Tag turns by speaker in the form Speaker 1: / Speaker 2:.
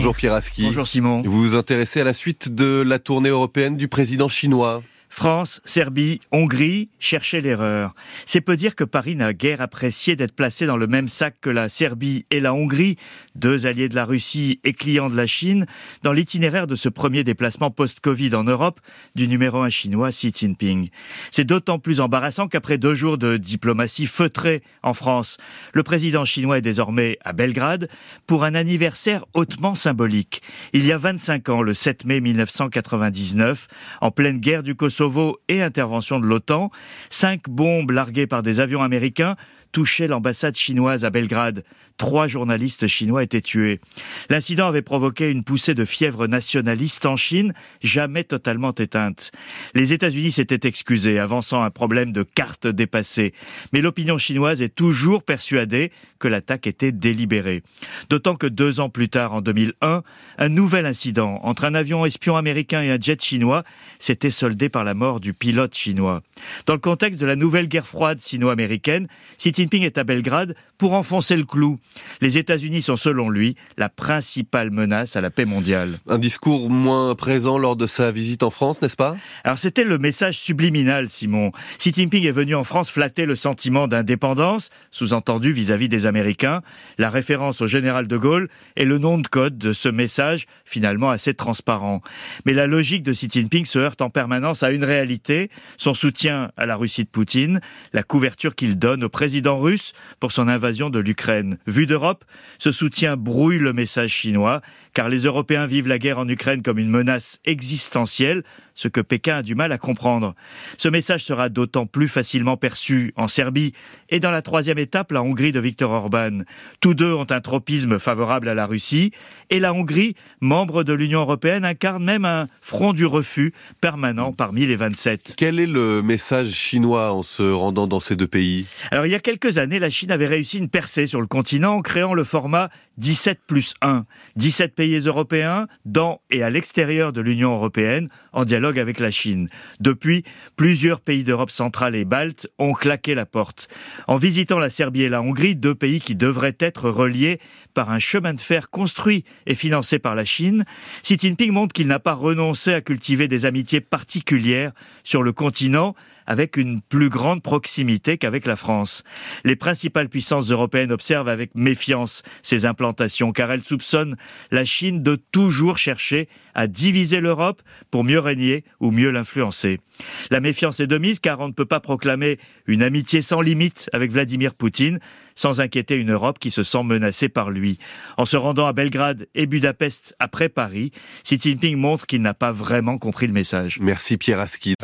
Speaker 1: Bonjour Pierre Aski.
Speaker 2: Bonjour Simon.
Speaker 1: Vous vous intéressez à la suite de la tournée européenne du président chinois.
Speaker 2: France, Serbie, Hongrie, cherchez l'erreur. C'est peu dire que Paris n'a guère apprécié d'être placé dans le même sac que la Serbie et la Hongrie, deux alliés de la Russie et clients de la Chine, dans l'itinéraire de ce premier déplacement post-Covid en Europe du numéro 1 chinois Xi Jinping. C'est d'autant plus embarrassant qu'après 2 jours de diplomatie feutrée en France, le président chinois est désormais à Belgrade pour un anniversaire hautement symbolique. Il y a 25 ans, le 7 mai 1999, en pleine guerre du Kosovo et intervention de l'OTAN, 5 bombes larguées par des avions américains touchaient l'ambassade chinoise à Belgrade. 3 journalistes chinois étaient tués. L'incident avait provoqué une poussée de fièvre nationaliste en Chine, jamais totalement éteinte. Les États-Unis s'étaient excusés, avançant un problème de carte dépassée. Mais l'opinion chinoise est toujours persuadée que l'attaque était délibérée. D'autant que 2 ans plus tard, en 2001, un nouvel incident entre un avion espion américain et un jet chinois s'était soldé par la mort du pilote chinois. Dans le contexte de la nouvelle guerre froide sino-américaine, Xi Jinping est à Belgrade pour enfoncer le clou. Les États-Unis sont, selon lui, la principale menace à la paix mondiale.
Speaker 1: Un discours moins présent lors de sa visite en France, n'est-ce pas ?
Speaker 2: Alors c'était le message subliminal, Simon. Xi Jinping est venu en France flatter le sentiment d'indépendance, sous-entendu vis-à-vis des Américains, la référence au général de Gaulle et le nom de code de ce message, finalement assez transparent. Mais la logique de Xi Jinping se heurte en permanence à une réalité, son soutien à la Russie de Poutine, la couverture qu'il donne au président russe pour son invasion de l'Ukraine. Vu d'Europe, ce soutien brouille le message chinois, car les Européens vivent la guerre en Ukraine comme une menace existentielle, ce que Pékin a du mal à comprendre. Ce message sera d'autant plus facilement perçu en Serbie et dans la 3e étape, la Hongrie de Viktor Orban. Tous deux ont un tropisme favorable à la Russie et la Hongrie, membre de l'Union européenne, incarne même un front du refus permanent parmi les 27.
Speaker 1: Quel est le message chinois en se rendant dans ces 2 pays ?
Speaker 2: Alors il y a quelques années, la Chine avait réussi une percée sur le continent en créant le format 17+1. 17 pays européens dans et à l'extérieur de l'Union européenne en dialogue avec la Chine. Depuis, plusieurs pays d'Europe centrale et balte ont claqué la porte. En visitant la Serbie et la Hongrie, 2 pays qui devraient être reliés par un chemin de fer construit et financé par la Chine, Xi Jinping montre qu'il n'a pas renoncé à cultiver des amitiés particulières sur le continent avec une plus grande proximité qu'avec la France. Les principales puissances européennes observent avec méfiance ces implantations car elles soupçonnent la Chine de toujours chercher à diviser l'Europe pour mieux régner ou mieux l'influencer. La méfiance est de mise car on ne peut pas proclamer une amitié sans limite avec Vladimir Poutine sans inquiéter une Europe qui se sent menacée par lui. En se rendant à Belgrade et Budapest après Paris, Xi Jinping montre qu'il n'a pas vraiment compris le message.
Speaker 1: Merci Pierre Aski.